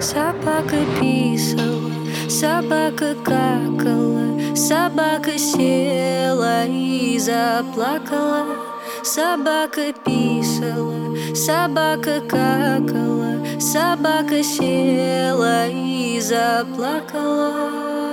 Собака писала, собака какала, собака села и заплакала. Собака писала, собака какала, собака села и заплакала.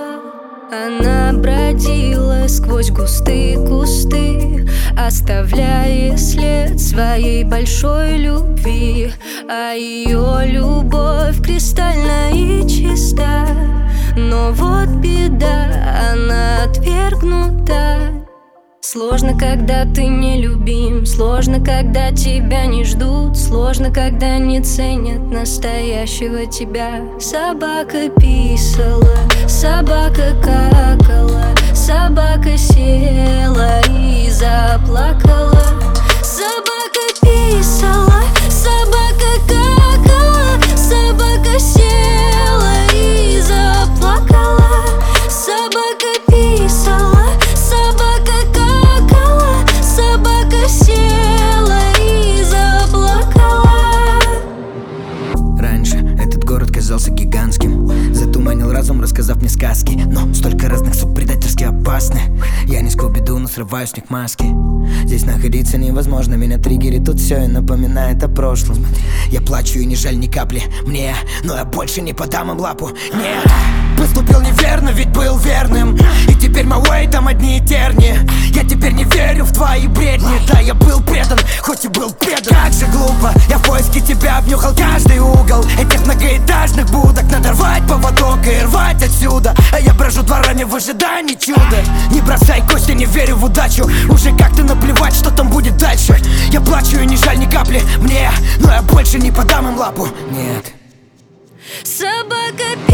Она бродила сквозь густые кусты, оставляя след своей большой любви. А ее любовь кристальна и чиста, но вот беда, она отвергнута. Сложно, когда ты не любим, сложно, когда тебя не ждут, сложно, когда не ценят настоящего тебя. Собака писала, собака какала, собака села и заплакала. Собака писала, собака какала, собака села и заплакала. Собака писала, собака какала, собака села и заплакала. Раньше этот город казался гигантским, затуманил разум, рассказав мне сказки. Но столько разных суп предательски опасны. Я не Скуби-Ду, но срываю с них маски. Здесь находиться невозможно, меня триггерит тут все и напоминает о прошлом. Я плачу и не жаль ни капли мне, но я больше не подам им лапу, нет. Поступил неверно, ведь был верным, и теперь my там одни терни. Я теперь не верю в твои бредни. Да, я был предан, хоть и был предан. Как же глупо, я в поиске тебя обнюхал каждый угол этих многоэтажных будок. Надо рвать поводок и рвать отсюда, а я брожу дворами в ожидании чуда. Не бросай кости, не верю в удачу, уже как-то наплевать, что там будет дальше. Я плачу и не жаль ни капли мне, но я больше не подам им лапу, нет. Собака